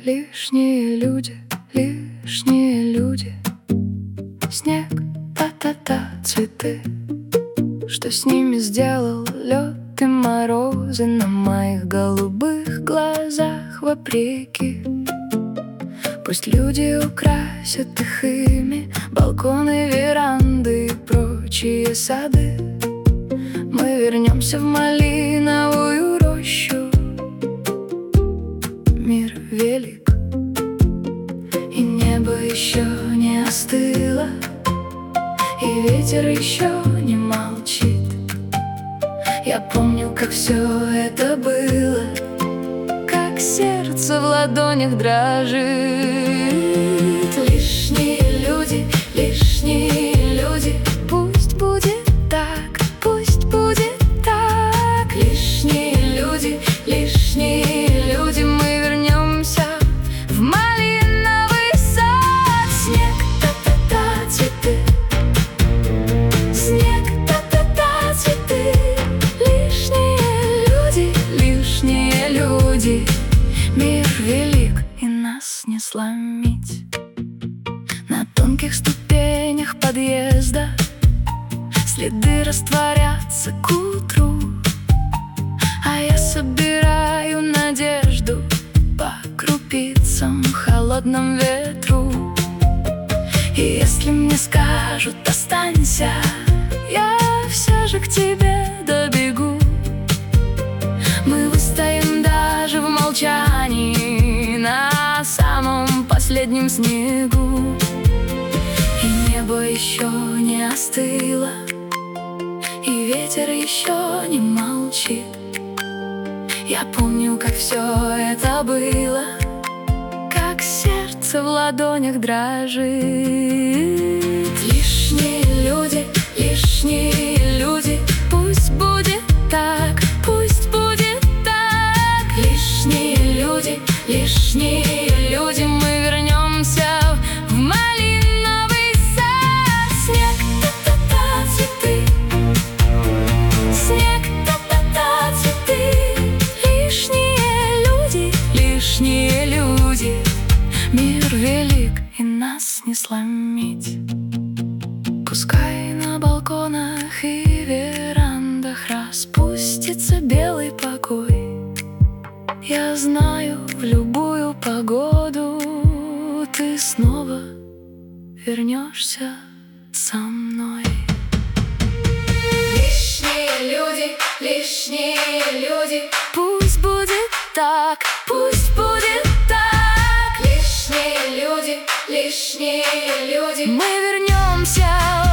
лишние люди, лишние люди. Снег, та-та-та, цветы. Что с ними сделал лед и морозы на моих голубых глазах вопреки? Пусть люди украсят их ими, балконы, веранды и прочие сады. Мы вернемся в малиновую рощу. Мир велик, и небо еще не остыло, и ветер еще не молчит. Я помню, как все это было, как сердце в ладонях дрожит. Лишние люди, лишние люди. Пусть будет так, пусть будет так. Лишние люди, лишние люди. Мы вернемся в малиновый сад. Снег, та-та-та, цветы. Снег, та-та-та, цветы. Лишние люди, лишние люди. Мир велик, и нас не сломить. На тонких ступенях подъезда следы растворятся к утру, а я собираю надежду по крупицам в холодном ветру. И если мне скажут «останься», я все же к тебе добегу. Мы выстоим даже в молчании на самом последнем снегу. И небо еще не остыло, и ветер еще не молчит. Я помню, как все это было, как сердце в ладонях дрожит. Лишние люди, лишние люди. Пусть будет так, пусть будет так. Лишние люди, лишние люди. Мы вернемся в малиновый сад. Снег, та-та-та, цветы. Снег, та-та-та, цветы. Лишние люди, лишние люди. Мир велик, и нас не сломить. Пускай на балконах и верандах распустится белый покой. Я знаю, в любую погоду ты снова вернешься со мной. Лишние люди, лишние люди. Пусть будет так, пусть будет так. Лишние люди, лишние люди. Мы вернемся